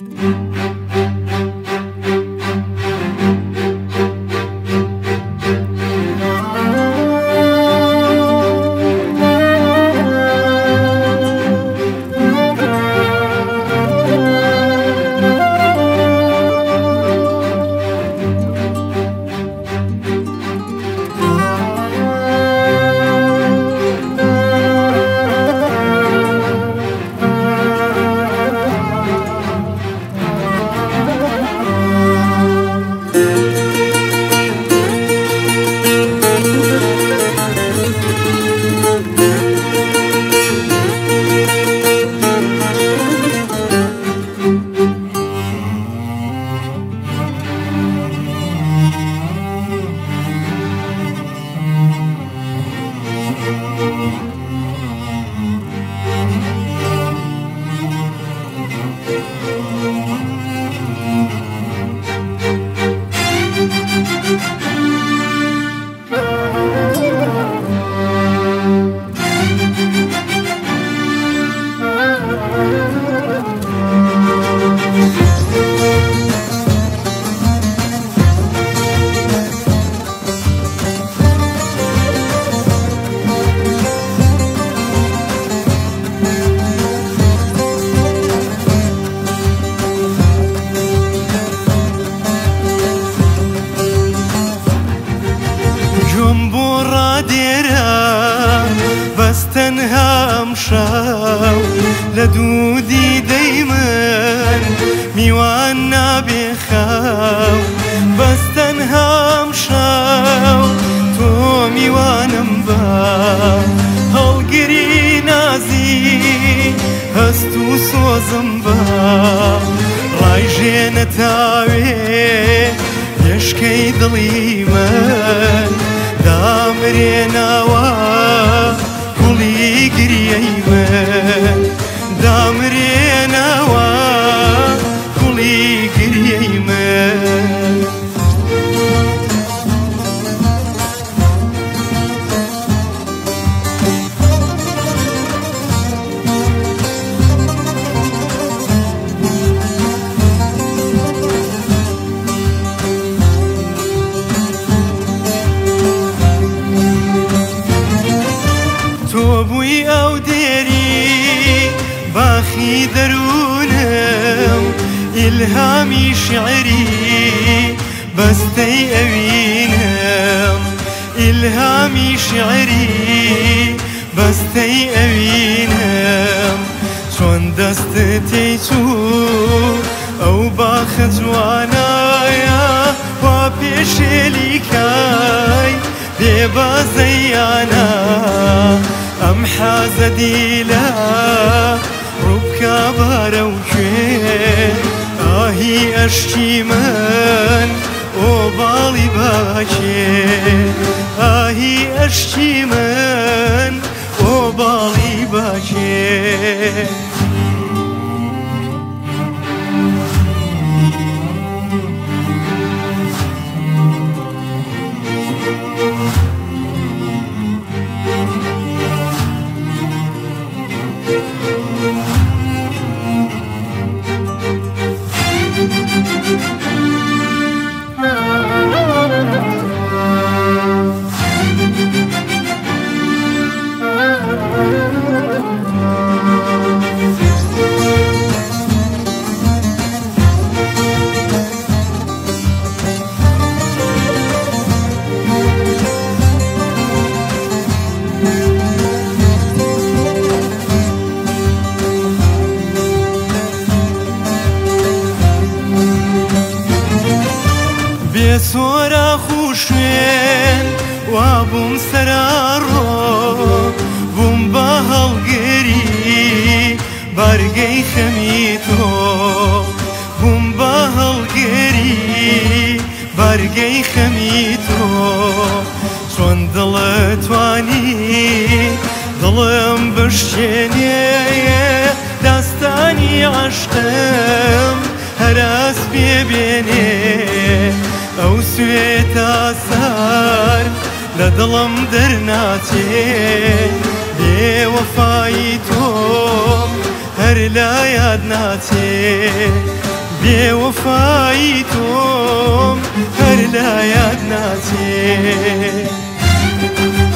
تنها مشاو لدودي دايما ميوان بخاو بس تنها مشاو تو ميوان مبا هالقري نازي هستو سوزم با رايجي نتاوي يشكي دلي من دامرينا وا كلي قريمن دامرينا وا كلي قريمن توبوي او ديري باخي درونم الهامي شعري بس تيأوينم الهامي شعري بس تيأوينم شون دستي تو او باخت وانايا وابيش ليكاي بيبا زيانا ام حازدي لا ربكا باروكي آهي اشتي من وبالي باكي آهي اشتي من وبالي باكي بسورة خوشين وابوم سرارو بوم بهالقري برقي خميتو بوم بهالقري برقي خميتو شون دلتواني ظلم بشتيني داستاني عشقم هراس بيبيني او سويت اثار لدلم درناتي بوفايتو هر لا يادناتي بێوەفایی تۆم هەر لایەت ناچێ